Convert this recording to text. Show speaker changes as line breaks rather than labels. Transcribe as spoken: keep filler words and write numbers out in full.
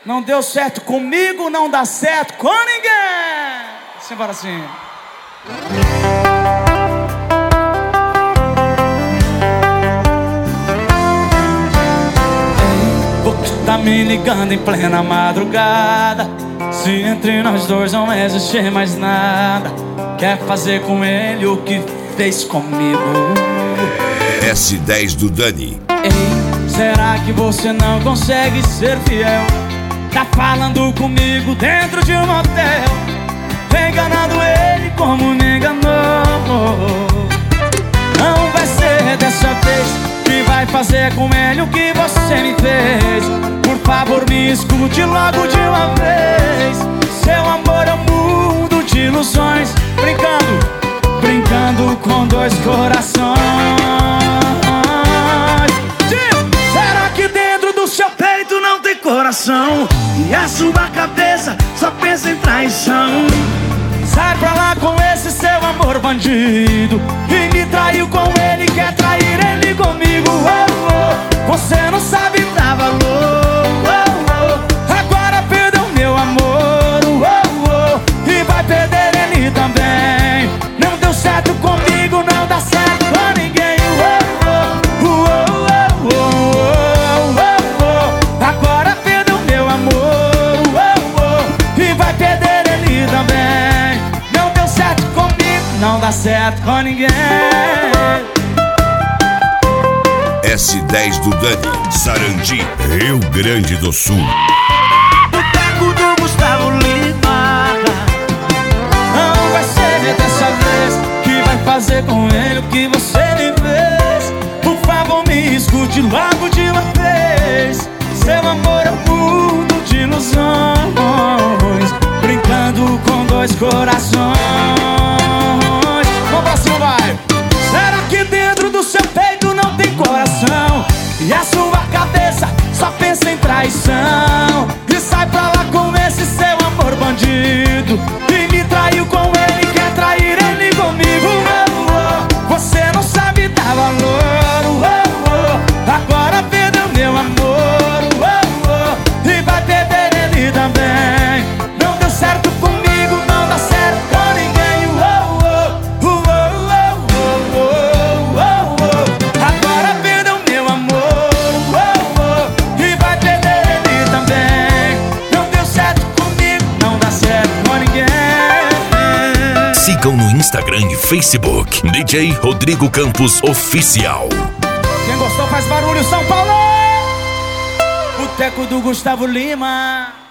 Não deu certo comigo, não dá certo com ninguém. Simbora assim. Porque tá me ligando em plena madrugada, se entre nós dois não existe mais nada. Quer fazer com ele o que fez comigo.
S dez do Dani.
Ei, será que você não consegue ser fiel? Tá falando comigo dentro de um motel, enganando ele como me enganou. Não vai ser dessa vez que vai fazer com ele o que você me fez. Por favor, me escute logo de uma vez. Seu amor é um mundo de ilusões, brincando, brincando com dois corações. Será que dentro do seu peito não tem coração? E a sua cabeça só pensa em traição? Sai pra lá com esse seu amor bandido, e me traiu com ele, quer trair ele comigo. Oh, oh. Você não sabe dar valor. Oh, oh. Agora perdeu meu amor. Oh, oh. E vai perder ele também. Não deu certo comigo, não dá certo com ninguém. Oh, oh. Oh, oh, oh, oh, oh. Agora perdeu meu amor. Oh, oh. E vai perder ele também. Não deu certo comigo, não dá certo com ninguém.
S dez do Dani, Sarandi, Rio Grande do Sul.
Boteco do Gustavo Lima. Não vai ser dessa vez que vai fazer com ele o que você me fez. Por favor, me escute logo de uma vez. Seu amor é um mundo de ilusões, brincando com dois corações. Vamos pra cima, vai. Será que dentro do seu peito não tem coração? E a sua cabeça só pensa em traição? E sai pra lá com esse seu amor bandido, e me traiu com ele, quer trair ele comigo. Oh, oh. Você não sabe dar valor. Oh, oh. Agora perdeu meu amor. Oh, oh. E vai perder ele também. Não deu certo comigo, não dá certo com ninguém. Oh, oh. Oh, oh, oh, oh, oh. Agora perdeu meu amor. Oh, oh. E vai perder ele também. Não deu certo comigo, não dá certo com ninguém.
Sigam no Instagram e Facebook D J Rodrigo Campos Oficial.
Quem gostou faz barulho, São Paulo! Boteco do Gustavo Lima.